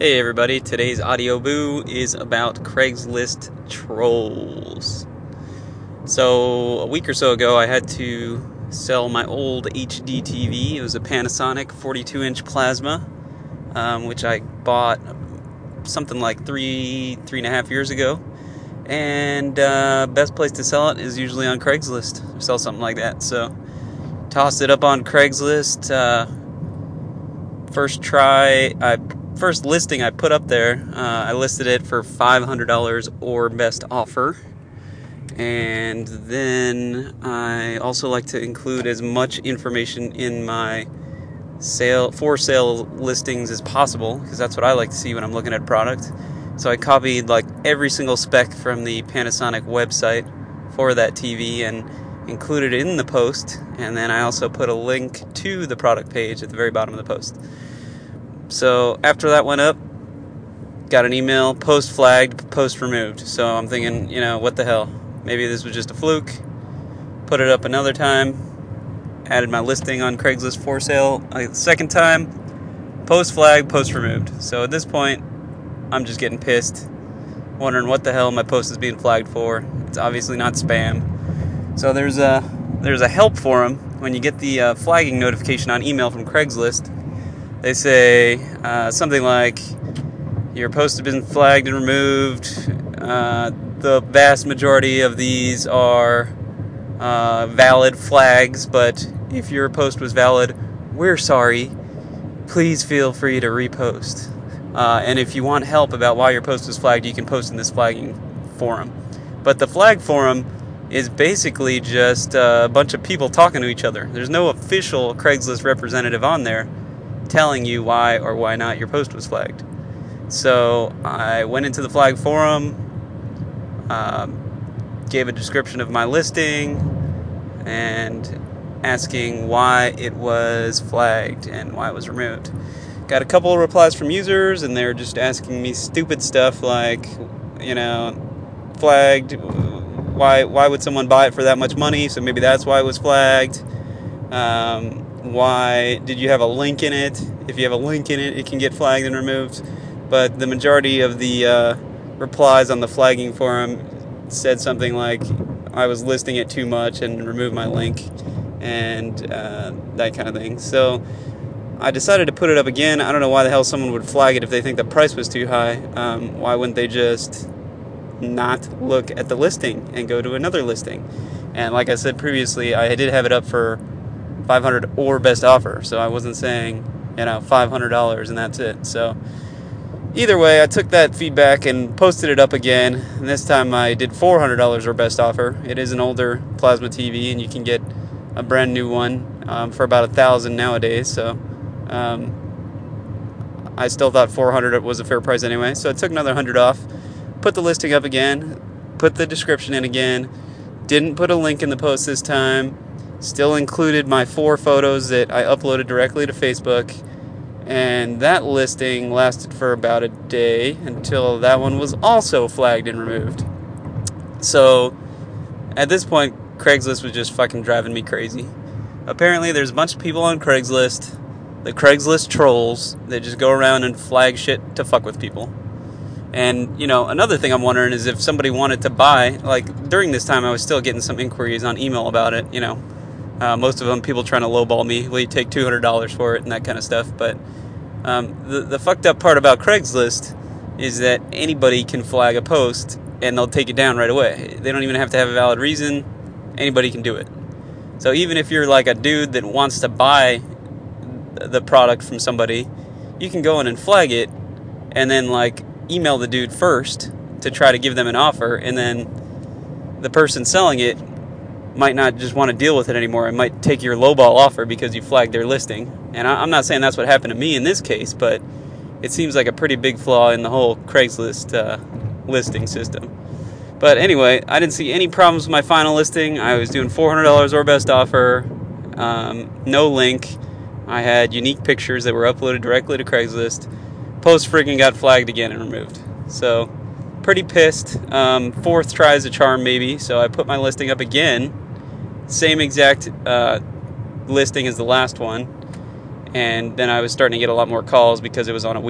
Hey everybody, today's audio boo is about Craigslist trolls. So, a week or so ago I had to sell my old HD TV. It was a Panasonic 42-inch plasma, which I bought something like three and a half years ago. And best place to sell it is usually on Craigslist. Sell something like that. So, tossed it up on Craigslist. First listing I put up there, I listed it for $500 or best offer. And then I also like to include as much information in my for sale listings as possible, because that's what I like to see when I'm looking at a product. So I copied like every single spec from the Panasonic website for that TV and included it in the post, and then I also put a link to the product page at the very bottom of the post. So after that went up, got an email, post flagged, post removed. So I'm thinking, what the hell? Maybe this was just a fluke. Put it up another time, added my listing on Craigslist for sale the second time, post flagged, post removed. So at this point, I'm just getting pissed, wondering what the hell my post is being flagged for. It's obviously not spam. So there's a help forum. When you get the flagging notification on email from Craigslist, they say something like, your post has been flagged and removed. The vast majority of these are valid flags, but if your post was valid, we're sorry. Please feel free to repost. And if you want help about why your post was flagged, you can post in this flagging forum. But the flag forum is basically just a bunch of people talking to each other. There's no official Craigslist representative on there telling you why or why not your post was flagged. So I went into the flag forum, gave a description of my listing, and asking why it was flagged and why it was removed. Got a couple of replies from users, and they're just asking me stupid stuff like, flagged, why would someone buy it for that much money? So maybe that's why it was flagged. Why did you have a link in it? If you have a link in it, it can get flagged and removed. But the majority of the replies on the flagging forum said something like, I was listing it too much and removed my link, and that kind of thing. So I decided to put it up again. I don't know why the hell someone would flag it if they think the price was too high. Why wouldn't they just not look at the listing and go to another listing? And like I said previously, I did have it up for $500 or best offer, so I wasn't saying $500 and that's it. So either way, I took that feedback and posted it up again, and this time I did $400 or best offer. It is an older plasma TV, and you can get a brand new one for about $1,000 nowadays. So I still thought $400 was a fair price anyway, so I took another $100 off, put the listing up again, put the description in again, didn't put a link in the post this time. Still included my 4 photos that I uploaded directly to Facebook, and that listing lasted for about a day until that one was also flagged and removed. So at this point, Craigslist was just fucking driving me crazy. Apparently there's a bunch of people on Craigslist, the Craigslist trolls, that just go around and flag shit to fuck with people. And, another thing I'm wondering is if somebody wanted to buy, like during this time I was still getting some inquiries on email about it, most of them people trying to lowball me. Will you take $200 for it and that kind of stuff? But the fucked up part about Craigslist is that anybody can flag a post and they'll take it down right away. They don't even have to have a valid reason. Anybody can do it. So even if you're like a dude that wants to buy the product from somebody, you can go in and flag it and then like email the dude first to try to give them an offer, and then the person selling it might not just want to deal with it anymore. It might take your lowball offer because you flagged their listing. And I'm not saying that's what happened to me in this case, but it seems like a pretty big flaw in the whole Craigslist listing system. But anyway, I didn't see any problems with my final listing. I was doing $400 or best offer, no link. I had unique pictures that were uploaded directly to Craigslist. Post freaking got flagged again and removed. So pretty pissed. 4th try is a charm maybe. So I put my listing up again. Same exact listing as the last one, and then I was starting to get a lot more calls because it was on a